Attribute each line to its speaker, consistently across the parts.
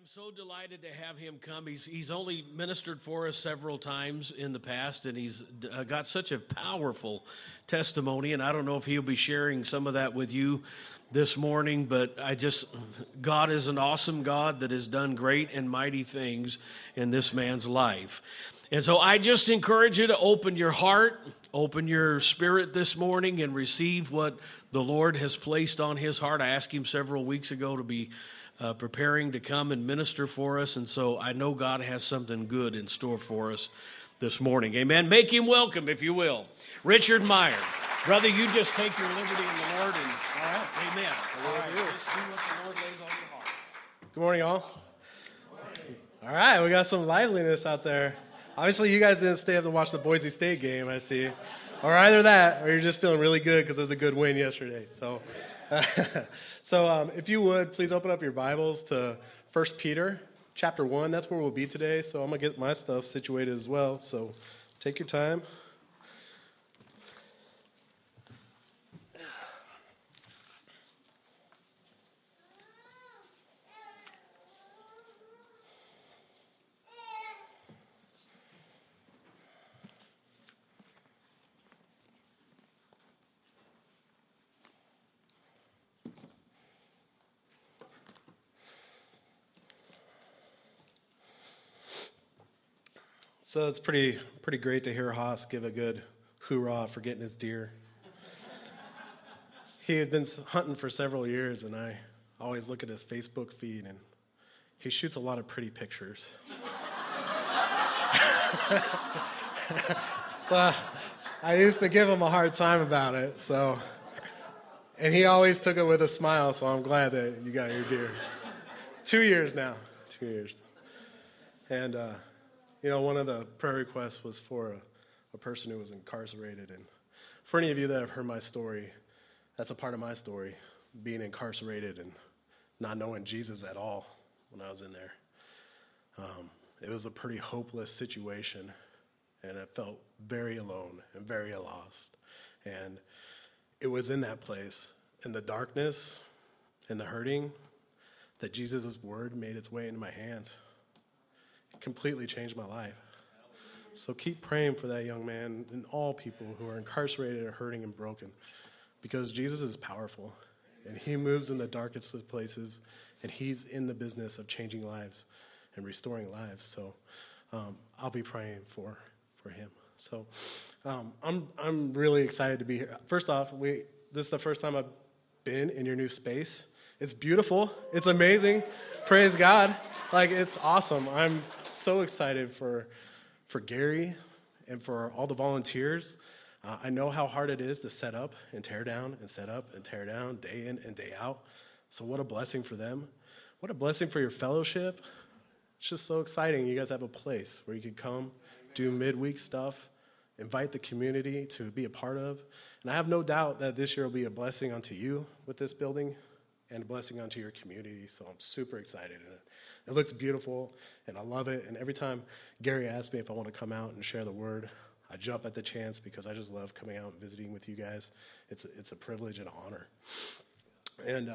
Speaker 1: I'm so delighted to have him come. He's only ministered for us several times in the past, and he's got such a powerful testimony, and I don't know if he'll be sharing some of that with you this morning, but God is an awesome God that has done great and mighty things in this man's life. And so I just encourage you to open your heart, open your spirit this morning, and receive what the Lord has placed on his heart. I asked him several weeks ago to be preparing to come and minister for us, and so I know God has something good in store for us this morning. Amen. Make him welcome, if you will. Richard Meyer. Brother, you just take your liberty in the Lord, and all right. Amen. All right. Just do what the Lord lays on your heart.
Speaker 2: Good morning, all. All right, we got some liveliness out there. Obviously, you guys didn't stay up to watch the Boise State game, I see. Or either that, or you're just feeling really good because it was a good win yesterday. So if you would, please open up your Bibles to 1 Peter chapter 1. That's where we'll be today. So I'm going to get my stuff situated as well. So take your time. So it's pretty great to hear Haas give a good hoorah for getting his deer. He had been hunting for several years, and I always look at his Facebook feed, and he shoots a lot of pretty pictures. So I used to give him a hard time about it. And he always took it with a smile, so I'm glad that you got your deer. 2 years now. 2 years. And one of the prayer requests was for a person who was incarcerated. And for any of you that have heard my story, that's a part of my story, being incarcerated and not knowing Jesus at all when I was in there. It was a pretty hopeless situation, and I felt very alone and very lost. And it was in that place, in the darkness, in the hurting, that Jesus' word made its way into my hands. Completely changed my life. So keep praying for that young man and all people who are incarcerated and hurting and broken, because Jesus is powerful, and he moves in the darkest of places, and he's in the business of changing lives and restoring lives. So I'll be praying for him. So I'm really excited to be here. First off, this is the first time I've been in your new space. It's beautiful. It's amazing. Praise God. It's awesome. I'm so excited for Gary and for all the volunteers. I know how hard it is to set up and tear down and set up and tear down day in and day out. So what a blessing for them. What a blessing for your fellowship. It's just so exciting. You guys have a place where you can come, do midweek stuff, invite the community to be a part of. And I have no doubt that this year will be a blessing unto you with this building and a blessing unto your community. So I'm super excited. It looks beautiful, and I love it. And every time Gary asks me if I want to come out and share the word, I jump at the chance because I just love coming out and visiting with you guys. It's a privilege and an honor. And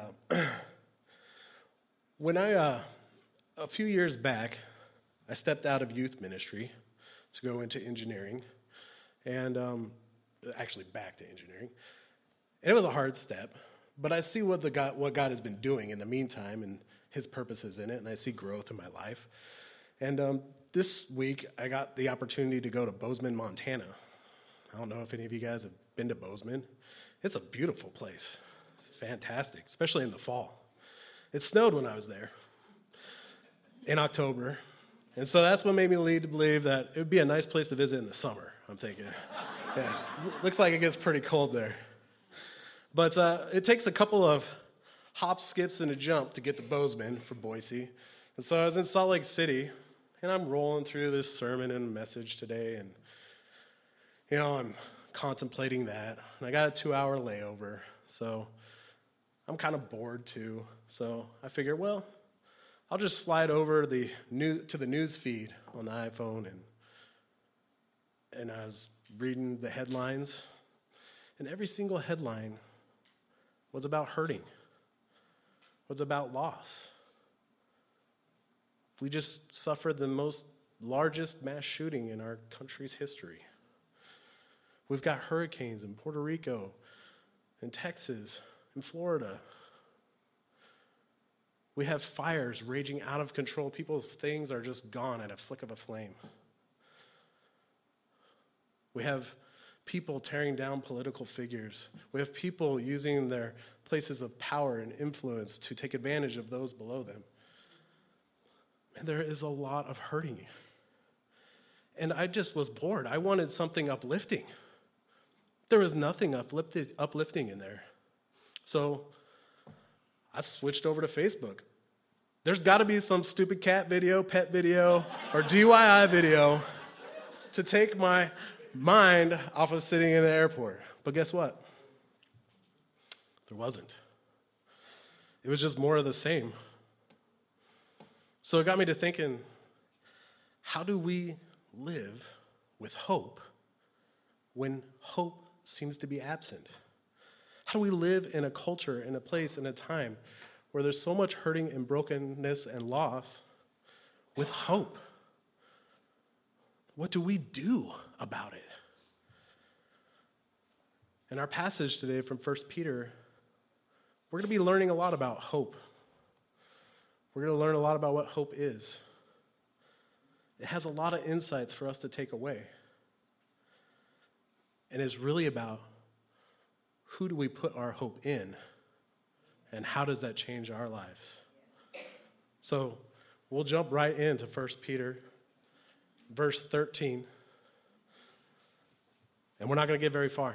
Speaker 2: when a few years back, I stepped out of youth ministry to go into engineering, and actually back to engineering. And it was a hard step, but I see what God has been doing in the meantime, and his purposes in it, and I see growth in my life. And this week, I got the opportunity to go to Bozeman, Montana. I don't know if any of you guys have been to Bozeman. It's a beautiful place. It's fantastic, especially in the fall. It snowed when I was there in October, and so that's what made me lead to believe that it would be a nice place to visit in the summer, I'm thinking. Yeah, looks like it gets pretty cold there. But it takes a couple of hops, skips, and a jump to get to Bozeman from Boise. And so I was in Salt Lake City, and I'm rolling through this sermon and message today, and, I'm contemplating that. And I got a 2-hour layover, so I'm kind of bored too. So I figured, well, I'll just slide over to the news feed on the iPhone, and I was reading the headlines, and every single headline was about hurting. Was about loss. We just suffered the largest mass shooting in our country's history. We've got hurricanes in Puerto Rico, in Texas, in Florida. We have fires raging out of control. People's things are just gone at a flick of a flame. We have people tearing down political figures. We have people using their places of power and influence to take advantage of those below them. And there is a lot of hurting. And I just was bored. I wanted something uplifting. There was nothing uplifting in there. So I switched over to Facebook. There's got to be some stupid cat video, pet video, or DIY video to take my mind off of sitting in the airport. But guess what? There wasn't. It was just more of the same. So it got me to thinking, how do we live with hope when hope seems to be absent? How do we live in a culture, in a place, in a time where there's so much hurting and brokenness and loss with hope? What do we do about it? In our passage today from 1 Peter, we're going to be learning a lot about hope. We're going to learn a lot about what hope is. It has a lot of insights for us to take away. And it's really about who do we put our hope in and how does that change our lives? So we'll jump right into 1 Peter, verse 13. And we're not going to get very far.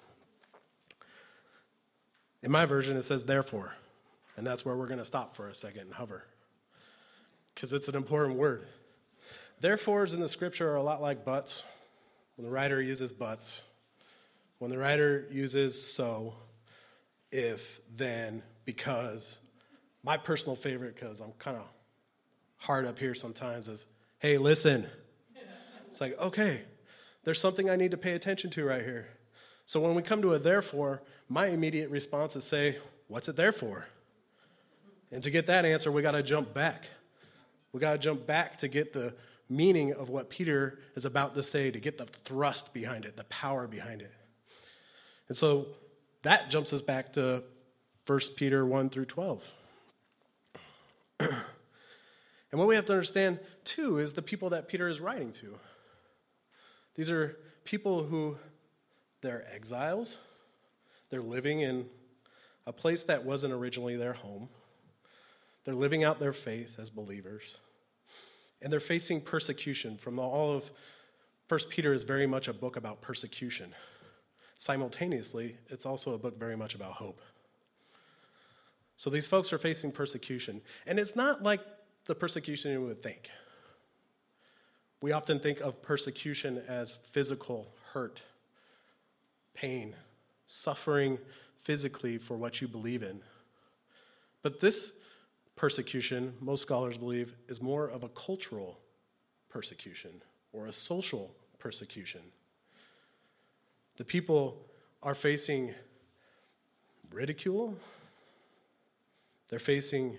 Speaker 2: In my version, it says, therefore. And that's where we're going to stop for a second and hover. Because it's an important word. Therefores in the scripture are a lot like buts. When the writer uses buts. When the writer uses so, if, then, because. My personal favorite, because I'm kind of hard up here sometimes, is, hey, listen. It's like, okay, there's something I need to pay attention to right here. So when we come to a therefore, my immediate response is say, what's it there for? And to get that answer, we got to jump back. We got to jump back to get the meaning of what Peter is about to say, to get the thrust behind it, the power behind it. And so that jumps us back to 1 Peter 1 through 12. And what we have to understand, too, is the people that Peter is writing to. These are people who, they're exiles. They're living in a place that wasn't originally their home. They're living out their faith as believers. And they're facing persecution from all of 1 Peter is very much a book about persecution. Simultaneously, it's also a book very much about hope. So these folks are facing persecution. And it's not like the persecution you would think. We often think of persecution as physical hurt, pain, suffering physically for what you believe in. But this persecution, most scholars believe, is more of a cultural persecution or a social persecution. The people are facing ridicule. They're facing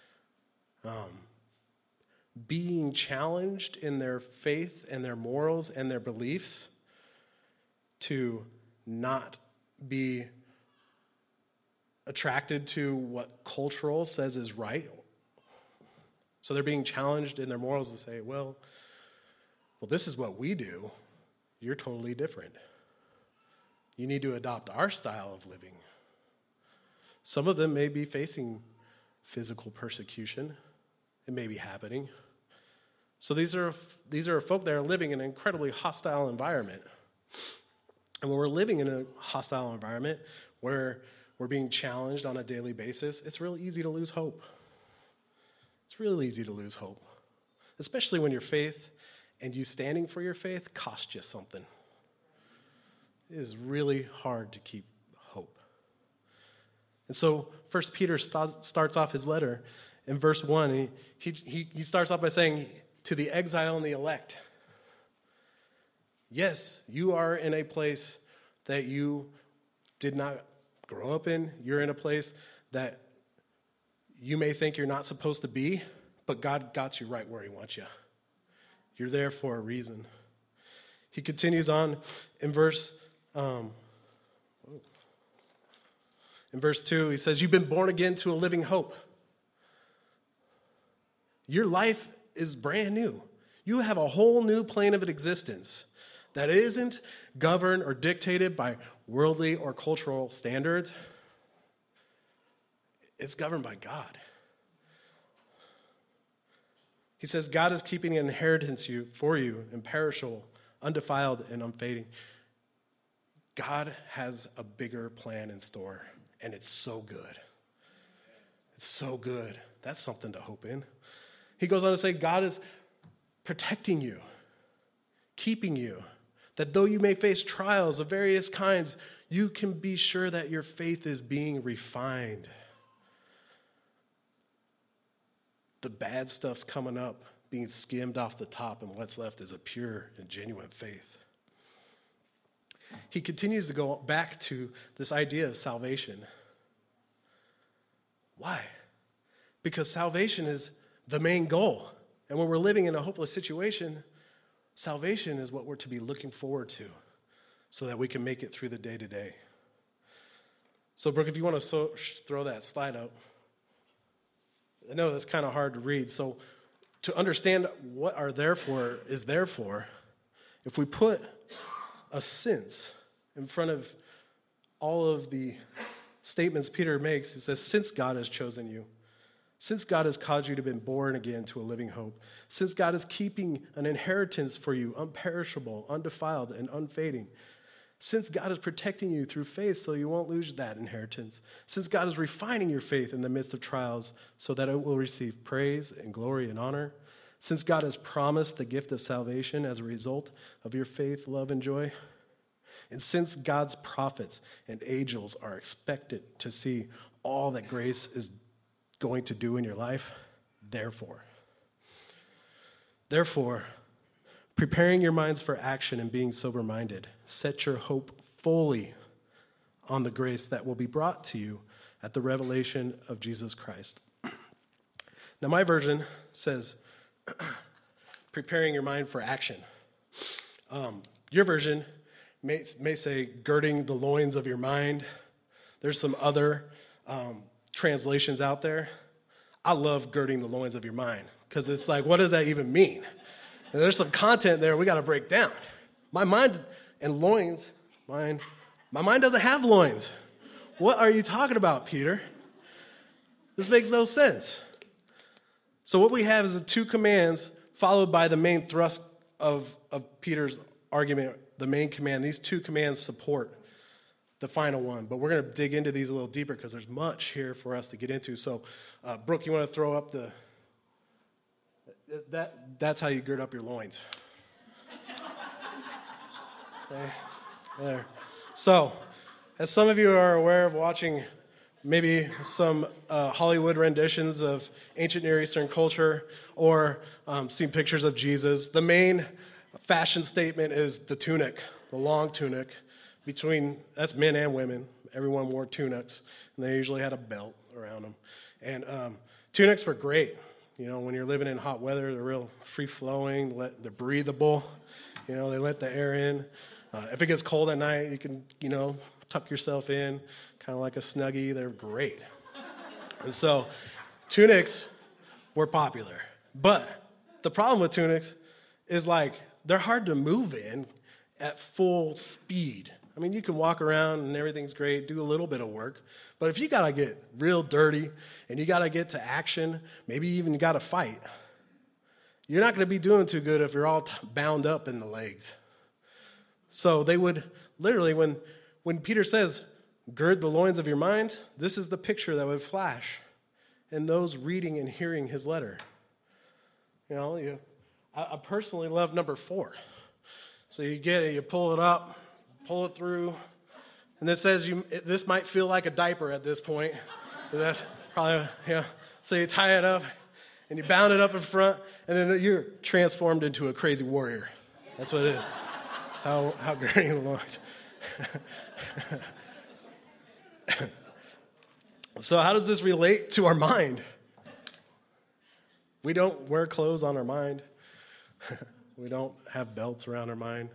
Speaker 2: being challenged in their faith and their morals and their beliefs to not be attracted to what cultural says is right. So they're being challenged in their morals to say, well, this is what we do. You're totally different. You need to adopt our style of living. Some of them may be facing physical persecution. It may be happening. So these are folk that are living in an incredibly hostile environment. And when we're living in a hostile environment where we're being challenged on a daily basis, it's really easy to lose hope. It's really easy to lose hope, especially when your faith and you standing for your faith cost you something. It is really hard to keep hope. And so 1 Peter starts off his letter in verse 1. He starts off by saying, to the exile and the elect. Yes, you are in a place that you did not grow up in. You're in a place that you may think you're not supposed to be, but God got you right where he wants you. You're there for a reason. He continues on in verse 2. He says, you've been born again to a living hope. Your life is brand new. You have a whole new plane of existence that isn't governed or dictated by worldly or cultural standards. It's governed by God. He says God is keeping an inheritance for you, imperishable, undefiled, and unfading. God has a bigger plan in store, and it's so good. It's so good. That's something to hope in. He goes on to say God is protecting you, keeping you, that though you may face trials of various kinds, you can be sure that your faith is being refined. The bad stuff's coming up, being skimmed off the top, and what's left is a pure and genuine faith. He continues to go back to this idea of salvation. Why? Because salvation is the main goal. And when we're living in a hopeless situation, salvation is what we're to be looking forward to so that we can make it through the day-to-day. So, Brooke, if you want to throw that slide up. I know that's kind of hard to read. So to understand what our therefore is therefore, if we put a since in front of all of the statements Peter makes, he says, since God has chosen you, since God has caused you to be born again to a living hope, since God is keeping an inheritance for you, unperishable, undefiled, and unfading, since God is protecting you through faith so you won't lose that inheritance, since God is refining your faith in the midst of trials so that it will receive praise and glory and honor, since God has promised the gift of salvation as a result of your faith, love, and joy, and since God's prophets and angels are expected to see all that grace is going to do in your life, therefore, preparing your minds for action and being sober-minded, set your hope fully on the grace that will be brought to you at the revelation of Jesus Christ. Now, my version says, preparing your mind for action. Your version may say, girding the loins of your mind. There's some other translations out there. I love girding the loins of your mind because it's like, what does that even mean? And there's some content there we got to break down. My mind and loins, my mind doesn't have loins. What are you talking about, Peter? This makes no sense. So what we have is the two commands followed by the main thrust of Peter's argument, the main command. These two commands support the final one. But we're going to dig into these a little deeper because there's much here for us to get into. So, Brooke, you want to throw up the... That's how you gird up your loins. Okay. There. So, as some of you are aware of watching maybe some Hollywood renditions of ancient Near Eastern culture or seen pictures of Jesus, the main fashion statement is the tunic, the long tunic. That's men and women. Everyone wore tunics, and they usually had a belt around them. And tunics were great. You know, when you're living in hot weather, they're real free-flowing, they're breathable. You know, they let the air in. If it gets cold at night, you can, tuck yourself in, kind of like a Snuggie. They're great. And so tunics were popular. But the problem with tunics is, they're hard to move in at full speed. I mean, you can walk around and everything's great, do a little bit of work. But if you got to get real dirty and you got to get to action, maybe even you got to fight, you're not going to be doing too good if you're all bound up in the legs. So they would literally, when Peter says, gird the loins of your mind, this is the picture that would flash in those reading and hearing his letter. I personally love number 4. So you get it, you pull it up, pull it through, and it says this might feel like a diaper at this point. That's probably, yeah. So you tie it up, and you bound it up in front, and then you're transformed into a crazy warrior. That's what it is. That's how girding the loins. So how does this relate to our mind? We don't wear clothes on our mind. We don't have belts around our mind.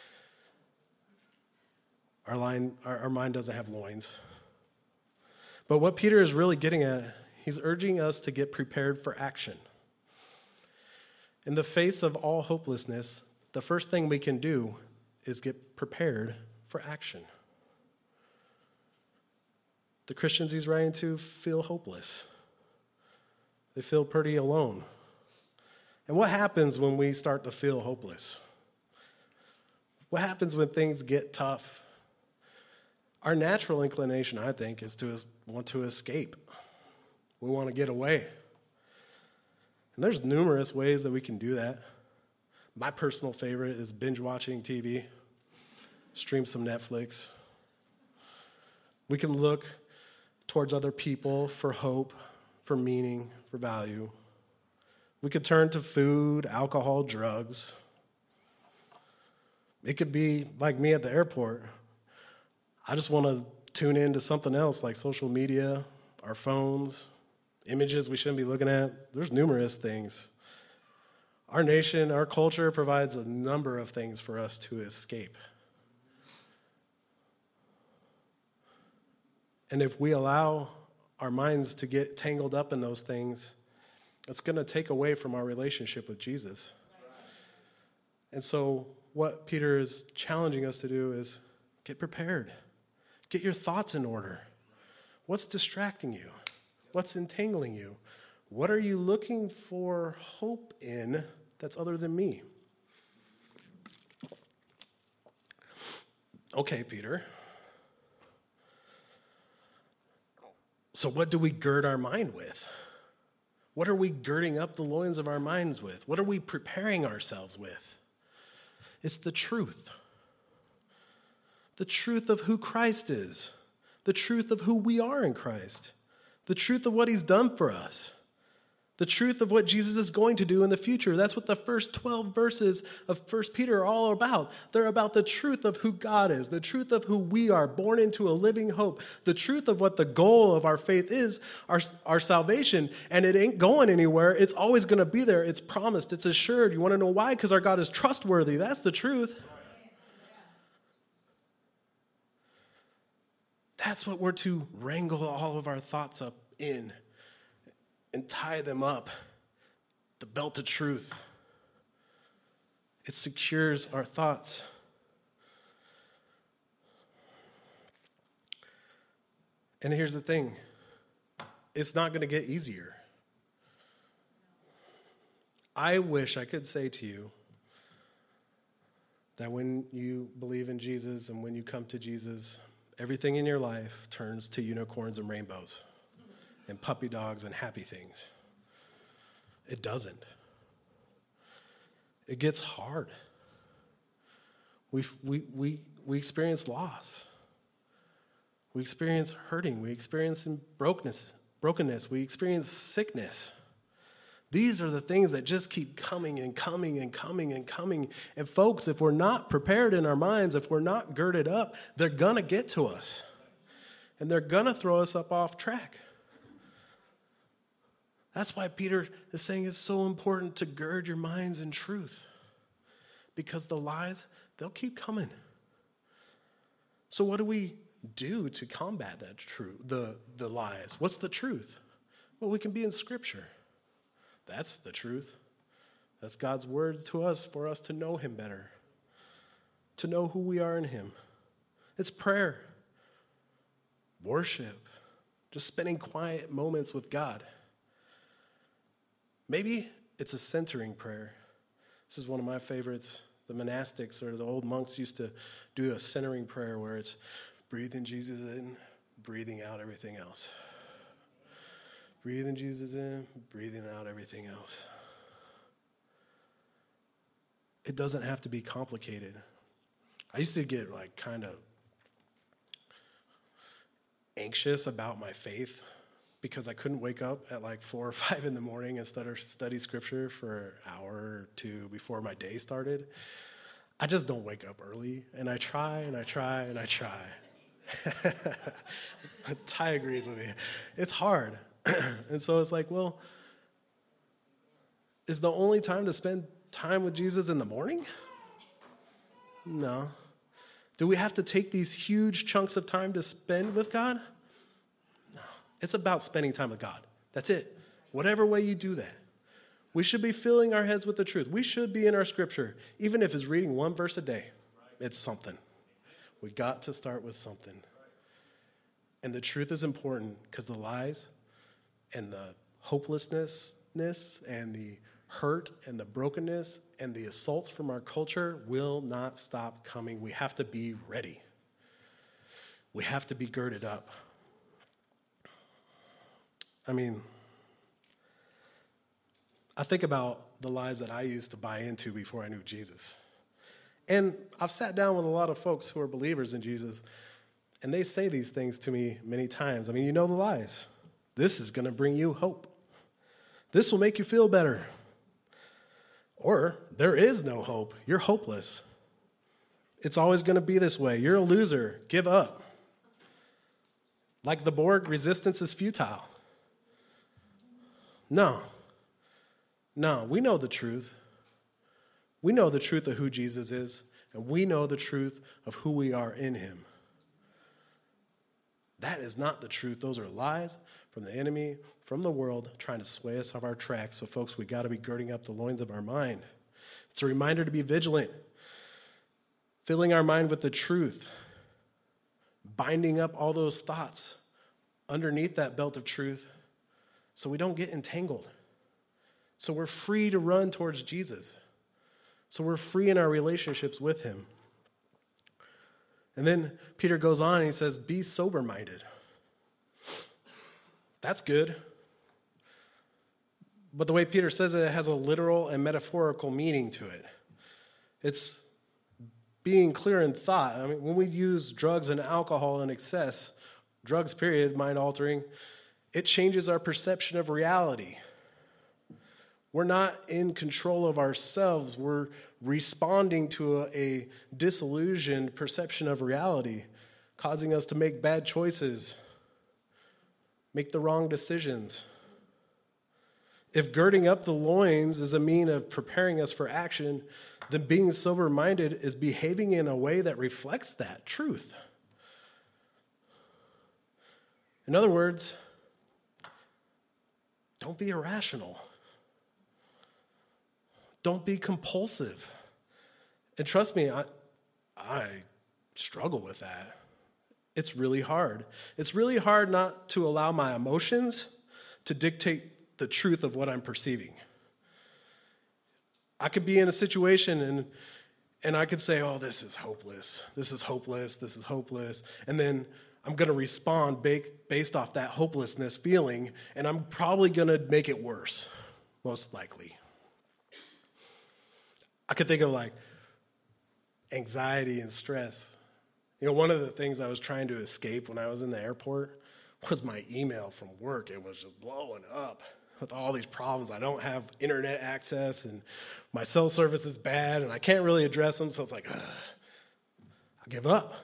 Speaker 2: Our mind doesn't have loins. But what Peter is really getting at, he's urging us to get prepared for action. In the face of all hopelessness, the first thing we can do is get prepared for action. The Christians he's writing to feel hopeless. They feel pretty alone. And what happens when we start to feel hopeless? What happens when things get tough? Our natural inclination, I think, is to want to escape. We want to get away. And there's numerous ways that we can do that. My personal favorite is binge watching TV, stream some Netflix. We can look towards other people for hope, for meaning, for value. We could turn to food, alcohol, drugs. It could be like me at the airport. I just want to tune in to something else like social media, our phones, images we shouldn't be looking at. There's numerous things. Our nation, our culture provides a number of things for us to escape. And if we allow our minds to get tangled up in those things, it's going to take away from our relationship with Jesus. And so what Peter is challenging us to do is get prepared. Get your thoughts in order. What's distracting you? What's entangling you? What are you looking for hope in that's other than me? Okay, Peter. So what do we gird our mind with? What are we girding up the loins of our minds with? What are we preparing ourselves with? It's the truth. The truth of who Christ is. The truth of who we are in Christ. The truth of what he's done for us. The truth of what Jesus is going to do in the future. That's what the first 12 verses of 1 Peter are all about. They're about the truth of who God is, the truth of who we are, born into a living hope, the truth of what the goal of our faith is, our salvation, and it ain't going anywhere. It's always going to be there. It's promised. It's assured. You want to know why? Because our God is trustworthy. That's the truth. That's what we're to wrangle all of our thoughts up in and tie them up. The belt of truth. It secures our thoughts. And here's the thing. It's not going to get easier. I wish I could say to you that when you believe in Jesus and when you come to Jesus, everything in your life turns to unicorns and rainbows and puppy dogs and happy things. It doesn't. It gets hard. We experience loss. We experience hurting. We experience brokenness. We experience sickness. These are the things that just keep coming and coming and coming and coming. And folks, if we're not prepared in our minds, if we're not girded up, they're going to get to us. And they're going to throw us up off track. That's why Peter is saying it's so important to gird your minds in truth. Because the lies, they'll keep coming. So what do we do to combat that the lies? What's the truth? Well, we can be in Scripture. That's the truth. That's God's word to us for us to know him better. To know who we are in him. It's prayer. Worship. Just spending quiet moments with God. Maybe it's a centering prayer. This is one of my favorites. The monastics or the old monks used to do a centering prayer where it's breathing Jesus in, breathing out everything else. Breathing Jesus in, breathing out everything else. It doesn't have to be complicated. I used to get kind of anxious about my faith because I couldn't wake up at 4 or 5 in the morning and study scripture for an hour or two before my day started. I just don't wake up early, and I try and I try and I try. Ty agrees with me. It's hard. And so it's well, Is the only time to spend time with Jesus in the morning? No. Do we have to take these huge chunks of time to spend with God? No. It's about spending time with God. That's it. Whatever way you do that. We should be filling our heads with the truth. We should be in our scripture. Even if it's reading one verse a day, it's something. We got to start with something. And the truth is important because the lies and the hopelessness and the hurt and the brokenness and the assaults from our culture will not stop coming. We have to be ready. We have to be girded up. I mean, I think about the lies that I used to buy into before I knew Jesus. And I've sat down with a lot of folks who are believers in Jesus, and they say these things to me many times. I mean, you know the lies. This is going to bring you hope. This will make you feel better. Or there is no hope. You're hopeless. It's always going to be this way. You're a loser. Give up. Like the Borg, resistance is futile. No, we know the truth. We know the truth of who Jesus is, and we know the truth of who we are in him. That is not the truth. Those are lies from the enemy, from the world, trying to sway us off our tracks. So, folks, we got to be girding up the loins of our mind. It's a reminder to be vigilant, filling our mind with the truth, binding up all those thoughts underneath that belt of truth so we don't get entangled. So we're free to run towards Jesus. So we're free in our relationships with him. And then Peter goes on and he says, be sober-minded. That's good. But the way Peter says it has a literal and metaphorical meaning to it. It's being clear in thought. I mean, when we use drugs and alcohol in excess, drugs, period, mind-altering, it changes our perception of reality. We're not in control of ourselves. We're responding to a disillusioned perception of reality, causing us to make bad choices, make the wrong decisions. If girding up the loins is a mean of preparing us for action, then being sober-minded is behaving in a way that reflects that truth. In other words, don't be irrational. Don't be compulsive. And trust me, I struggle with that. It's really hard. It's really hard not to allow my emotions to dictate the truth of what I'm perceiving. I could be in a situation and I could say, oh, this is hopeless. This is hopeless. This is hopeless. And then I'm going to respond based off that hopelessness feeling, and I'm probably going to make it worse, most likely. I could think of like anxiety and stress. You know, one of the things I was trying to escape when I was in the airport was my email from work. It was just blowing up with all these problems. I don't have internet access, and my cell service is bad, and I can't really address them, so it's like, I give up.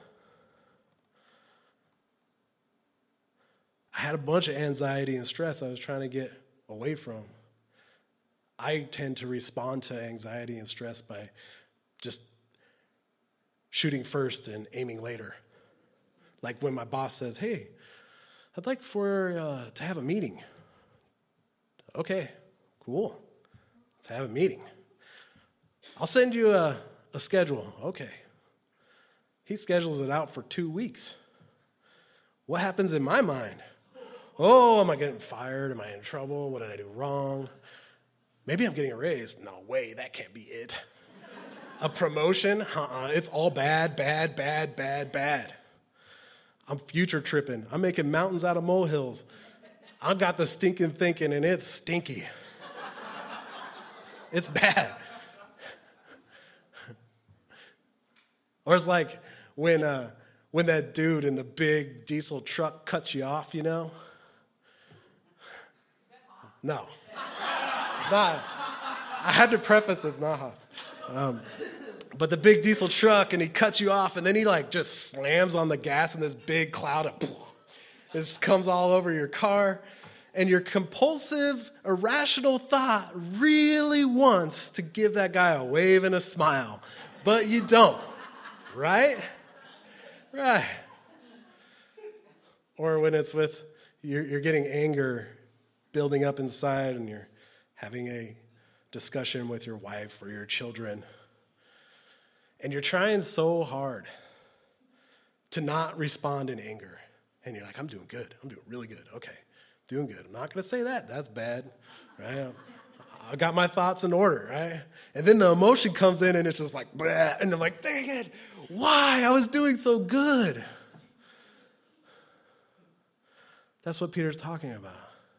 Speaker 2: I had a bunch of anxiety and stress I was trying to get away from. I tend to respond to anxiety and stress by just shooting first and aiming later. Like when my boss says, hey, I'd like to have a meeting. Okay, cool. Let's have a meeting. I'll send you a schedule. Okay. He schedules it out for 2 weeks. What happens in my mind? Oh, am I getting fired? Am I in trouble? What did I do wrong? Maybe I'm getting a raise. No way, that can't be it. A promotion? It's all bad, bad, bad, bad, bad. I'm future tripping. I'm making mountains out of molehills. I got the stinking thinking, and it's stinky. It's bad. Or it's like when that dude in the big diesel truck cuts you off, you know? No. It's not. I had to preface it's not Haas. But the big diesel truck, and he cuts you off, and then he like just slams on the gas, and this big cloud of just comes all over your car. and your compulsive, irrational thought really wants to give that guy a wave and a smile, but you don't, right? Right. Or when it's with, you're getting anger building up inside and you're having a discussion with your wife or your children, and you're trying so hard to not respond in anger. And you're like, I'm doing good. I'm doing really good. Okay, doing good. I'm not going to say that. That's bad, right? I got my thoughts in order, right? And then the emotion comes in and it's just like, bleh, and I'm like, dang it, why? I was doing so good. That's what Peter's talking about.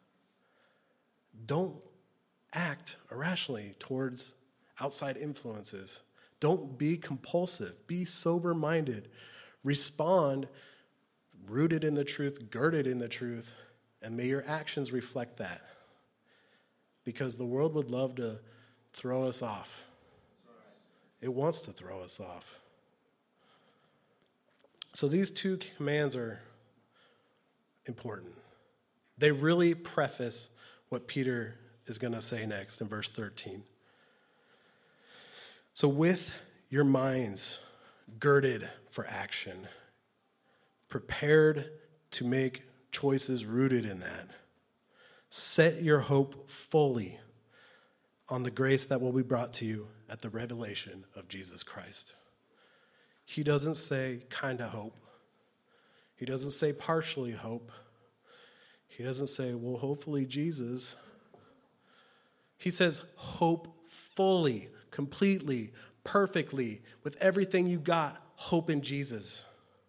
Speaker 2: Don't act irrationally towards outside influences. Don't be compulsive. Be sober-minded. Respond rooted in the truth, girded in the truth, and may your actions reflect that. Because the world would love to throw us off. It wants to throw us off. So these two commands are important. They really preface what Peter is going to say next in verse 13. So with your minds girded for action, prepared to make choices rooted in that, set your hope fully on the grace that will be brought to you at the revelation of Jesus Christ. He doesn't say kind of hope. He doesn't say partially hope. He doesn't say, well, hopefully Jesus. He says hope fully, completely, perfectly, with everything you got, hope in Jesus.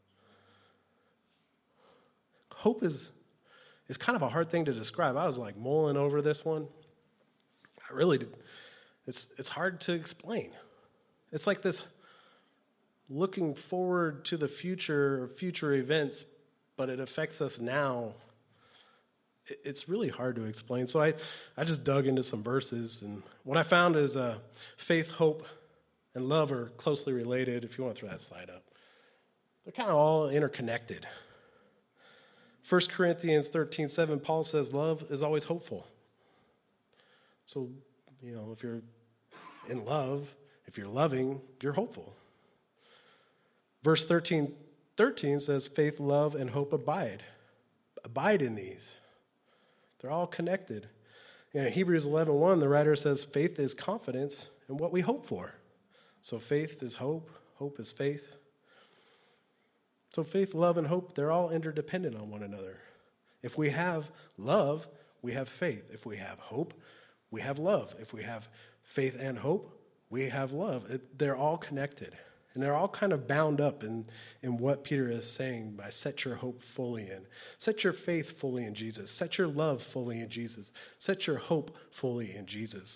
Speaker 2: Hope is kind of a hard thing to describe. I was like mulling over this one. I really did. It's hard to explain. It's like this looking forward to the future events, but it affects us now. It's really hard to explain. So I just dug into some verses, and what I found is faith, hope, and love are closely related. If you want to throw that slide up. They're kind of all interconnected. 1 Corinthians 13:7, Paul says love is always hopeful. So, if you're in love, if you're loving, you're hopeful. Verse 13 says faith, love, and hope abide. Abide in these. They're all connected. In Hebrews 11:1, the writer says faith is confidence in what we hope for. So faith is hope, hope is faith. So faith, love, and hope, they're all interdependent on one another. If we have love, we have faith. If we have hope, we have love. If we have faith and hope, we have love. They're all connected. And they're all kind of bound up in what Peter is saying by set your hope fully in. Set your faith fully in Jesus. Set your love fully in Jesus. Set your hope fully in Jesus.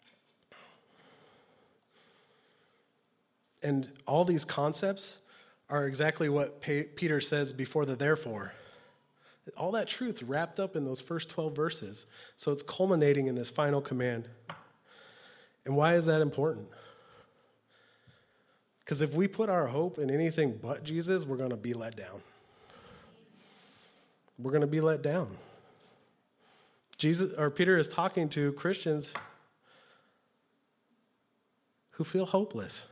Speaker 2: And all these concepts are exactly what Peter says before the therefore. All that truth wrapped up in those first 12 verses. So it's culminating in this final command. And why is that important? Because if we put our hope in anything but Jesus, we're going to be let down. We're going to be let down. Peter is talking to Christians who feel hopeless.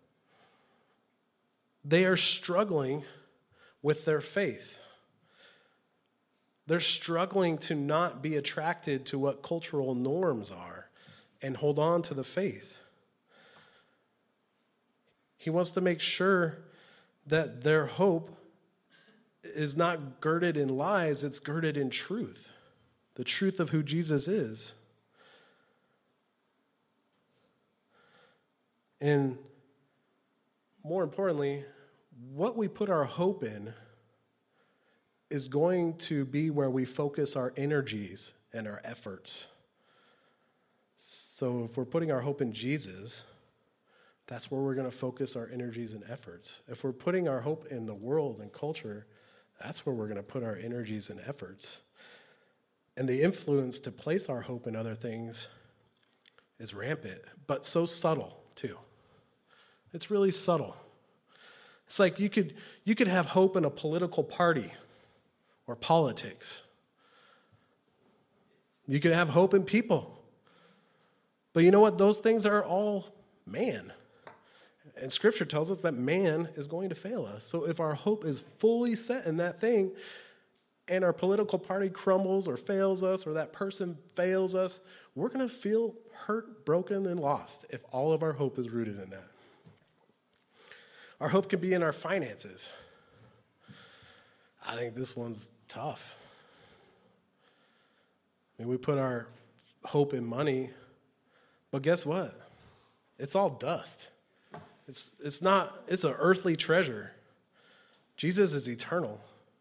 Speaker 2: They are struggling with their faith. They're struggling to not be attracted to what cultural norms are and hold on to the faith. He wants to make sure that their hope is not girded in lies, it's girded in truth, the truth of who Jesus is. And more importantly, what we put our hope in is going to be where we focus our energies and our efforts. So if we're putting our hope in Jesus, that's where we're going to focus our energies and efforts. If we're putting our hope in the world and culture, that's where we're going to put our energies and efforts. And the influence to place our hope in other things is rampant, but so subtle too. It's really subtle. It's like you could have hope in a political party or politics. You can have hope in people. But you know what? Those things are all man. And Scripture tells us that man is going to fail us. So if our hope is fully set in that thing, and our political party crumbles or fails us, or that person fails us, we're going to feel hurt, broken, and lost if all of our hope is rooted in that. Our hope can be in our finances. I think this one's tough. I mean, we put our hope in money, but guess what? It's all dust. It's an earthly treasure. Jesus is eternal.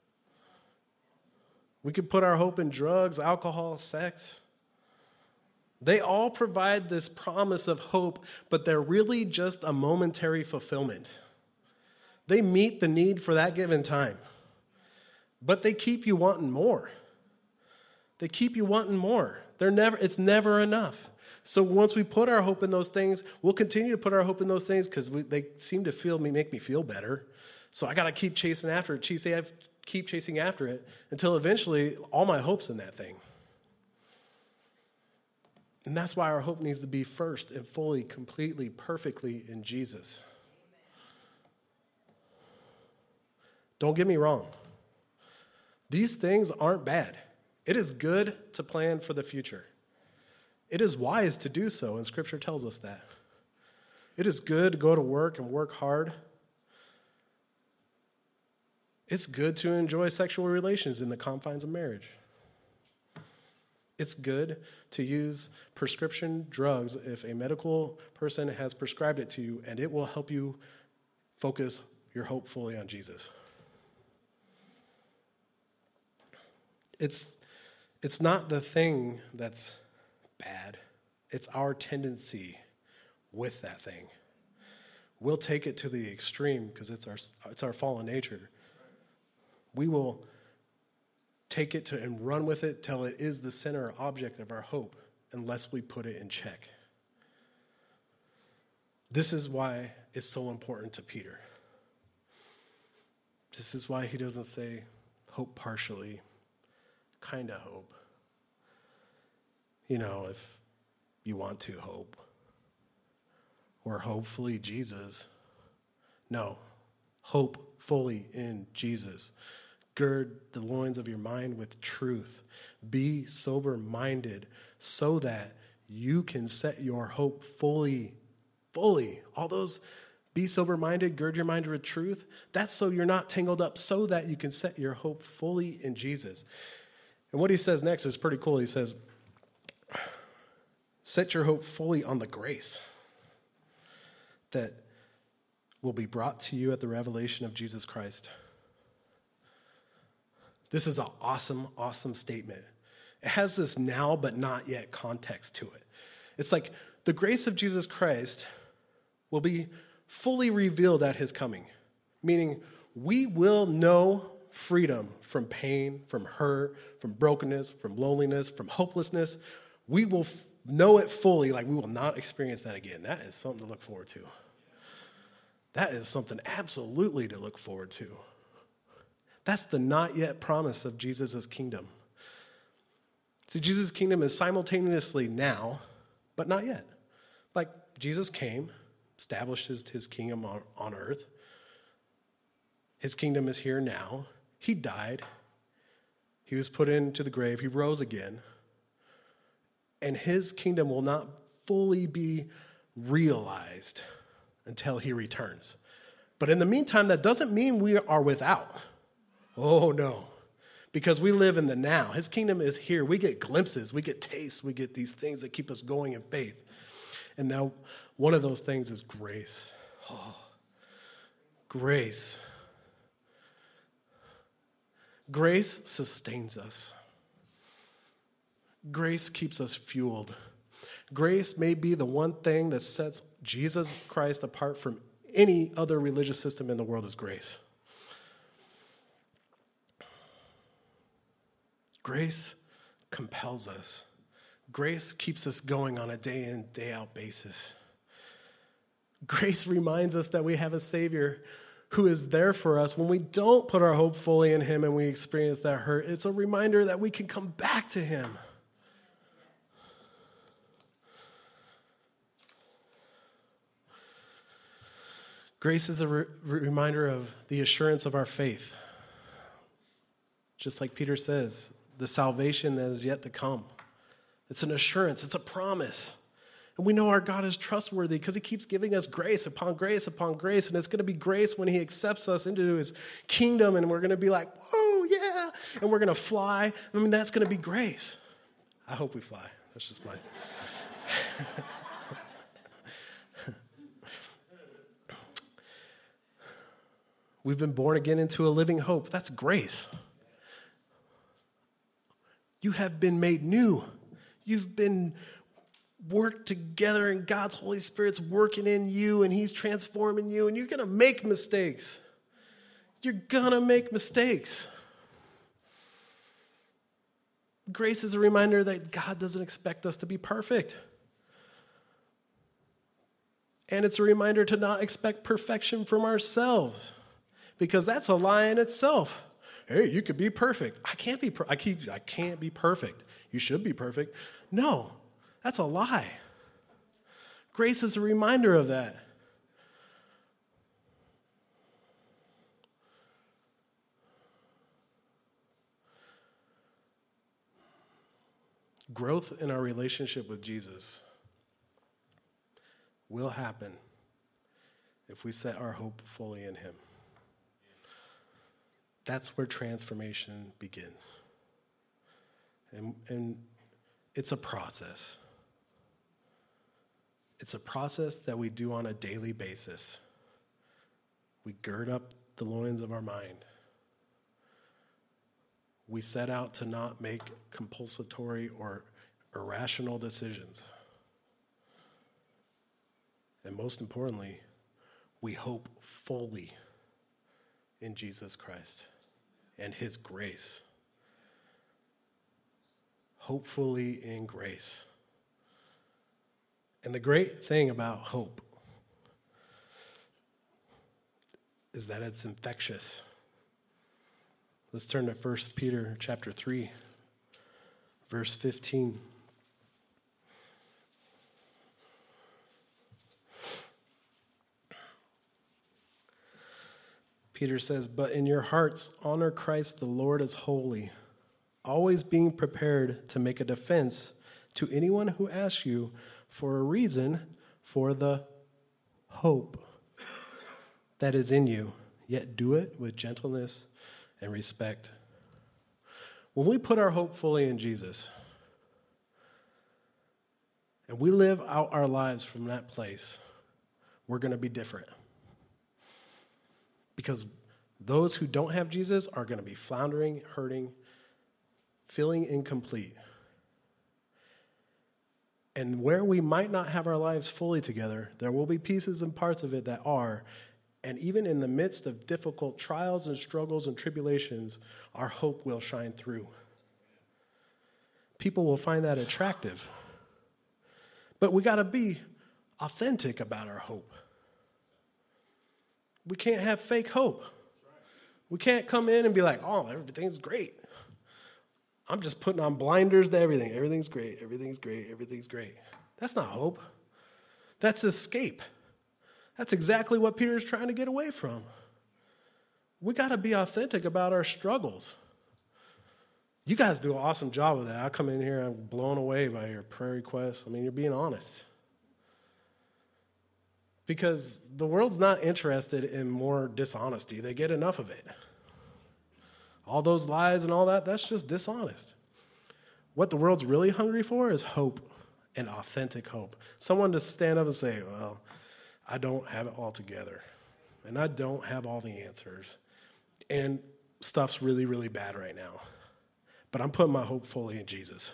Speaker 2: We could put our hope in drugs, alcohol, sex. They all provide this promise of hope, but they're really just a momentary fulfillment. They meet the need for that given time, but they keep you wanting more. They keep you wanting more. It's never enough. So once we put our hope in those things, we'll continue to put our hope in those things because they seem to make me feel better. So I got to keep chasing after it. Keep chasing after it until eventually all my hope's in that thing. And that's why our hope needs to be first and fully, completely, perfectly in Jesus. Don't get me wrong. These things aren't bad. It is good to plan for the future. It is wise to do so, and Scripture tells us that. It is good to go to work and work hard. It's good to enjoy sexual relations in the confines of marriage. It's good to use prescription drugs if a medical person has prescribed it to you, and it will help you focus your hope fully on Jesus. It's not the thing that's bad. It's our tendency with that thing. We'll take it to the extreme because it's our fallen nature. We will take it and run with it till it is the center object of our hope unless we put it in check. This is why it's so important to Peter. This is why he doesn't say hope partially, kind of hope. If you want to hope. Or hopefully Jesus. No, hope fully in Jesus. Gird the loins of your mind with truth. Be sober-minded so that you can set your hope fully. All those, be sober-minded, gird your mind with truth. That's so you're not tangled up, so that you can set your hope fully in Jesus. And what he says next is pretty cool. He says, set your hope fully on the grace that will be brought to you at the revelation of Jesus Christ. This is an awesome, awesome statement. It has this now but not yet context to it. It's like the grace of Jesus Christ will be fully revealed at his coming, meaning we will know freedom from pain, from hurt, from brokenness, from loneliness, from hopelessness. We will know it fully, like we will not experience that again. That is something to look forward to. That is something absolutely to look forward to. That's the not yet promise of Jesus' kingdom. See, Jesus' kingdom is simultaneously now, but not yet. Like Jesus came, established his kingdom on earth. His kingdom is here now. He died. He was put into the grave. He rose again. And his kingdom will not fully be realized until he returns. But in the meantime, that doesn't mean we are without. Oh, no. Because we live in the now. His kingdom is here. We get glimpses. We get tastes. We get these things that keep us going in faith. And now one of those things is grace. Oh, grace. Grace sustains us. Grace keeps us fueled. Grace may be the one thing that sets Jesus Christ apart from any other religious system in the world is grace. Grace compels us. Grace keeps us going on a day in, day out basis. Grace reminds us that we have a Savior who is there for us when we don't put our hope fully in him and we experience that hurt. It's a reminder that we can come back to him. Grace is a reminder of the assurance of our faith. Just like Peter says, the salvation that is yet to come. It's an assurance. It's a promise. And we know our God is trustworthy because he keeps giving us grace upon grace upon grace. And it's going to be grace when he accepts us into his kingdom. And we're going to be like, whoa, yeah. And we're going to fly. I mean, that's going to be grace. I hope we fly. That's just my... We've been born again into a living hope. That's grace. You have been made new. You've been worked together, and God's Holy Spirit's working in you, and he's transforming you, and you're going to make mistakes. You're going to make mistakes. Grace is a reminder that God doesn't expect us to be perfect. And it's a reminder to not expect perfection from ourselves, because that's a lie in itself. Hey, you could be perfect. I can't be perfect. You should be perfect. No, that's a lie. Grace is a reminder of that. Growth in our relationship with Jesus will happen if we set our hope fully in him. That's where transformation begins. And it's a process. It's a process that we do on a daily basis. We gird up the loins of our mind. We set out to not make compulsory or irrational decisions. And most importantly, we hope fully in Jesus Christ and his grace. Hopefully in grace. And the great thing about hope is that it's infectious. Let's turn to 1 Peter chapter 3, verse 15. Peter says, "But in your hearts honor Christ the Lord as holy, always being prepared to make a defense to anyone who asks you for a reason for the hope that is in you, yet do it with gentleness and respect." When we put our hope fully in Jesus and we live out our lives from that place, we're going to be different. Because those who don't have Jesus are going to be floundering, hurting, feeling incomplete. And where we might not have our lives fully together, there will be pieces and parts of it that are. And even in the midst of difficult trials and struggles and tribulations, our hope will shine through. People will find that attractive. But we got to be authentic about our hope. We can't have fake hope. We can't come in and be like, oh, everything's great. I'm just putting on blinders to everything. Everything's great, everything's great, everything's great. That's not hope. That's escape. That's exactly what Peter's trying to get away from. We got to be authentic about our struggles. You guys do an awesome job of that. I come in here, I'm blown away by your prayer requests. I mean, you're being honest. Because the world's not interested in more dishonesty. They get enough of it. All those lies and all that, that's just dishonest. What the world's really hungry for is hope and authentic hope. Someone to stand up and say, well, I don't have it all together. And I don't have all the answers. And stuff's really, really bad right now. But I'm putting my hope fully in Jesus.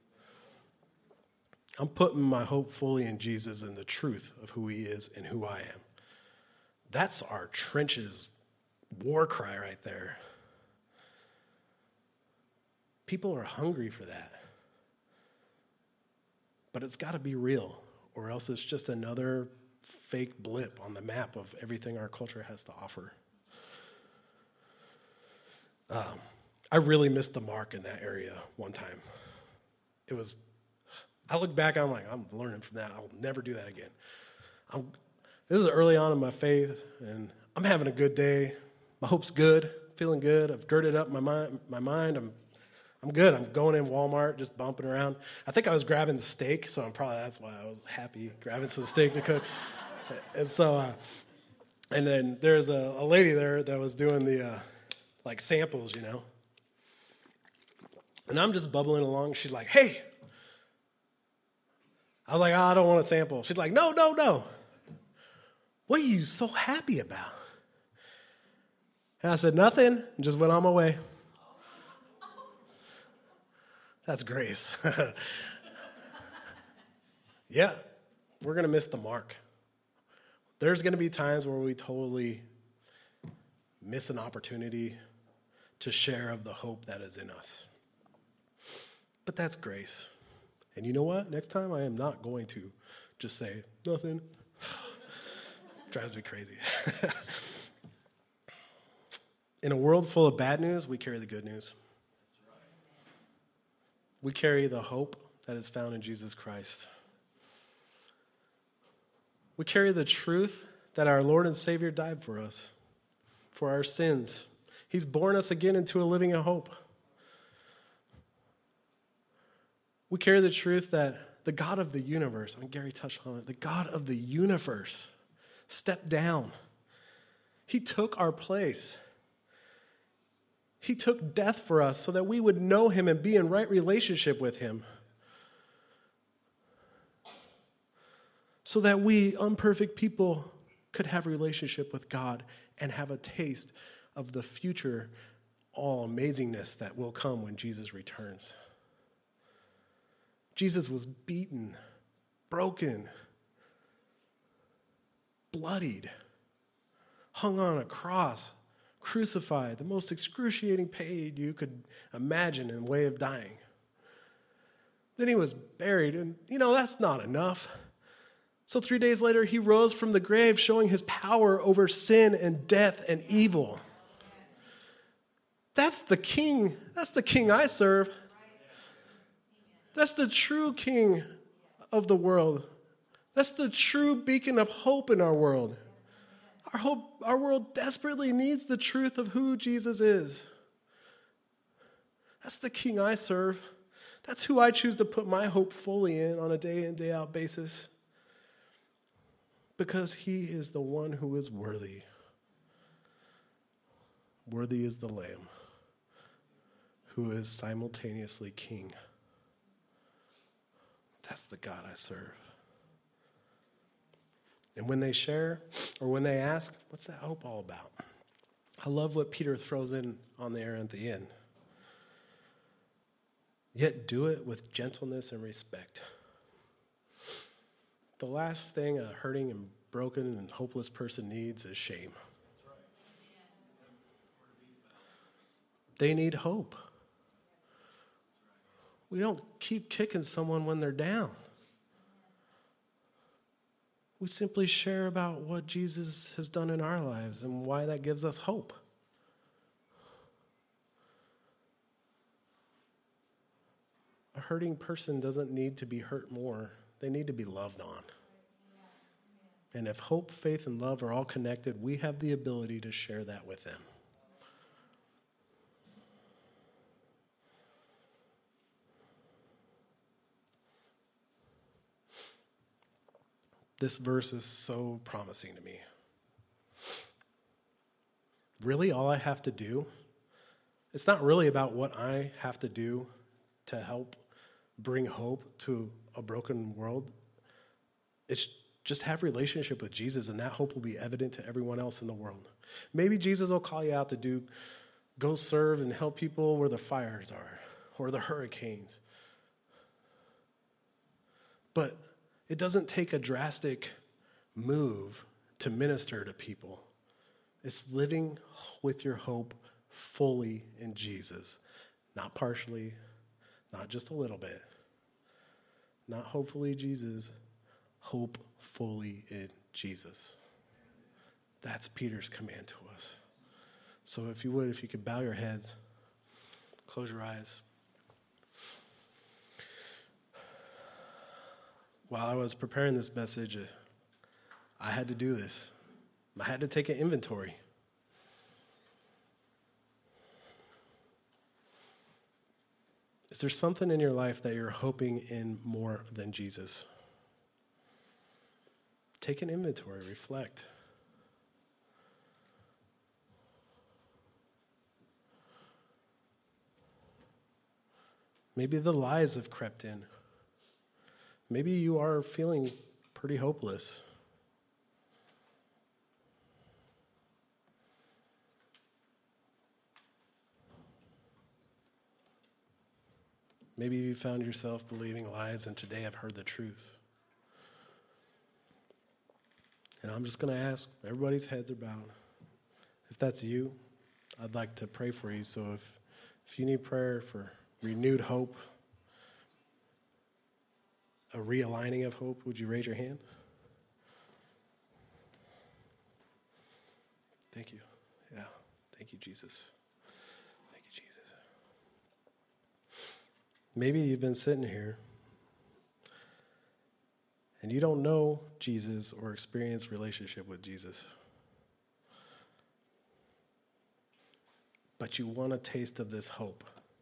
Speaker 2: I'm putting my hope fully in Jesus and the truth of who he is and who I am. That's our trenches war cry right there. People are hungry for that. But it's got to be real, or else it's just another fake blip on the map of everything our culture has to offer. I really missed the mark in that area one time. I look back, I'm like, I'm learning from that. I'll never do that again. This is early on in my faith, and I'm having a good day. My hope's good, feeling good. I've girded up my mind. I'm good. I'm going in Walmart, just bumping around. I think I was grabbing the steak, so that's why I was happy grabbing some steak to cook. And so, and then there's a lady there that was doing the samples, And I'm just bubbling along. She's like, "Hey." I was like, "I don't want a sample." She's like, "No, no, no. What are you so happy about?" And I said, "Nothing," and just went on my way. That's grace. Yeah, we're going to miss the mark. There's going to be times where we totally miss an opportunity to share of the hope that is in us. But that's grace. And you know what? Next time I am not going to just say, "Nothing." Drives me crazy. In a world full of bad news, we carry the good news. We carry the hope that is found in Jesus Christ. We carry the truth that our Lord and Savior died for us, for our sins. He's born us again into a living hope. We carry the truth that the God of the universe, Gary touched on it, the God of the universe stepped down. He took our place. He took death for us so that we would know him and be in right relationship with him. So that we, imperfect people, could have a relationship with God and have a taste of the future, all amazingness that will come when Jesus returns. Jesus was beaten, broken, bloodied, hung on a cross, crucified, the most excruciating pain you could imagine in a way of dying. Then he was buried, and that's not enough. So 3 days later, he rose from the grave, showing his power over sin and death and evil. That's the king. That's the king I serve. That's the true king of the world. That's the true beacon of hope in our world. Our world desperately needs the truth of who Jesus is. That's the king I serve. That's who I choose to put my hope fully in on a day in, day out basis. Because he is the one who is worthy. Worthy is the Lamb who is simultaneously king. That's the God I serve. And when they share or when they ask, "What's that hope all about?" I love what Peter throws in on there at the end. "Yet do it with gentleness and respect." The last thing a hurting and broken and hopeless person needs is shame. They need hope. We don't keep kicking someone when they're down. We simply share about what Jesus has done in our lives and why that gives us hope. A hurting person doesn't need to be hurt more. They need to be loved on. And if hope, faith, and love are all connected, we have the ability to share that with them. This verse is so promising to me. Really, all I have to do, it's not really about what I have to do to help bring hope to a broken world. It's just have a relationship with Jesus, and that hope will be evident to everyone else in the world. Maybe Jesus will call you out to go serve and help people where the fires are or the hurricanes. But it doesn't take a drastic move to minister to people. It's living with your hope fully in Jesus. Not partially, not just a little bit. Not hopefully Jesus, hope fully in Jesus. That's Peter's command to us. So if you could bow your heads, close your eyes. While I was preparing this message, I had to do this. I had to take an inventory. Is there something in your life that you're hoping in more than Jesus? Take an inventory, reflect. Maybe the lies have crept in. Maybe you are feeling pretty hopeless. Maybe you found yourself believing lies, and today I've heard the truth. And I'm just going to ask, everybody's heads are bowed. If that's you, I'd like to pray for you. So if you need prayer for renewed hope, a realigning of hope, would you raise your hand? Thank you. Yeah. Thank you, Jesus. Thank you, Jesus. Maybe you've been sitting here and you don't know Jesus or experience relationship with Jesus. But you want a taste of this hope.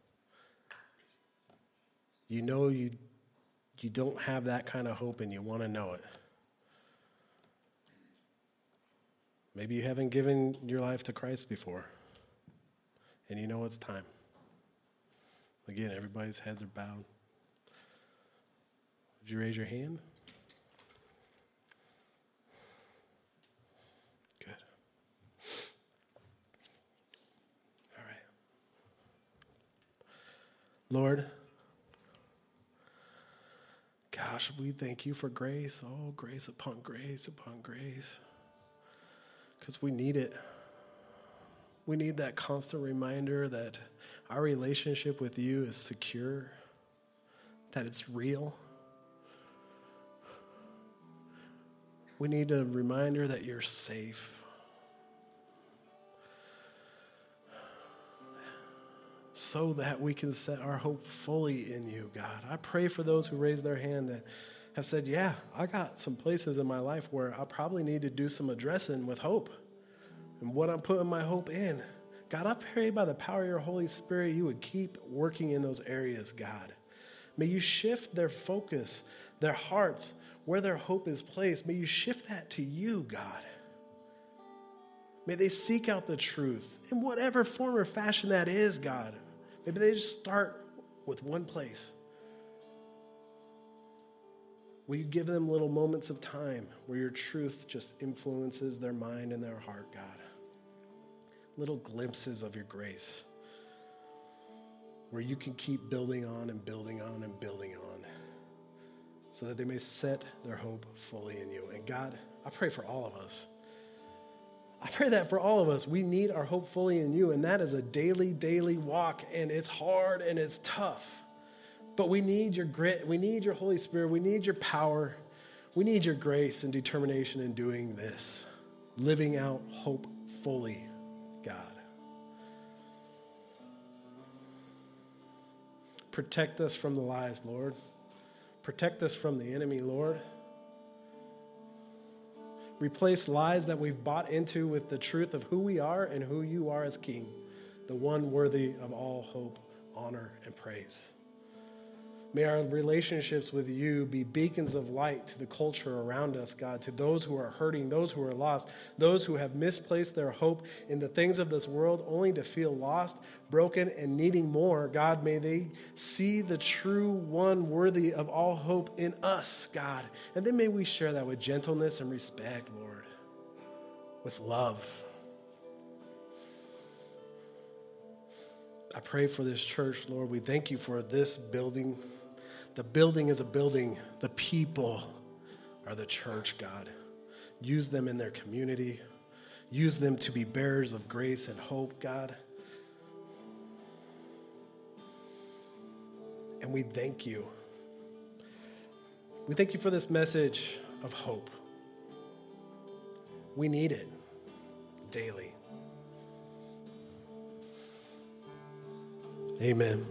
Speaker 2: You know you don't have that kind of hope and you want to know it. Maybe you haven't given your life to Christ before and you know it's time. Again, everybody's heads are bowed. Would you raise your hand? Good. All right. Lord, gosh, we thank you for grace. Oh, grace upon grace upon grace. Because we need it. We need that constant reminder that our relationship with you is secure, that it's real. We need a reminder that you're safe. So that we can set our hope fully in you, God. I pray for those who raised their hand that have said, yeah, I got some places in my life where I probably need to do some addressing with hope and what I'm putting my hope in. God, I pray by the power of your Holy Spirit, you would keep working in those areas, God. May you shift their focus, their hearts, where their hope is placed. May you shift that to you, God. May they seek out the truth in whatever form or fashion that is, God. Maybe they just start with one place. Will you give them little moments of time where your truth just influences their mind and their heart, God? Little glimpses of your grace where you can keep building on and building on and building on so that they may set their hope fully in you. And God, I pray for all of us. I pray that for all of us, we need our hope fully in you, and that is a daily walk, and it's hard and it's tough. But we need your grit, we need your Holy Spirit, we need your power, we need your grace and determination in doing this, living out hope fully, God. Protect us from the lies, Lord. Protect us from the enemy, Lord. Replace lies that we've bought into with the truth of who we are and who you are as King, the one worthy of all hope, honor, and praise. May our relationships with you be beacons of light to the culture around us, God, to those who are hurting, those who are lost, those who have misplaced their hope in the things of this world only to feel lost, broken, and needing more. God, may they see the true one worthy of all hope in us, God. And then may we share that with gentleness and respect, Lord, with love. I pray for this church, Lord. We thank you for this building. The building is a building. The people are the church, God. Use them in their community. Use them to be bearers of grace and hope, God. And we thank you. We thank you for this message of hope. We need it daily. Amen.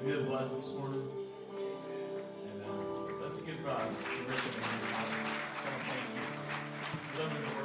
Speaker 3: Have you been blessed this morning? Amen. Let's give permission to Father. Someone thank you. Love you.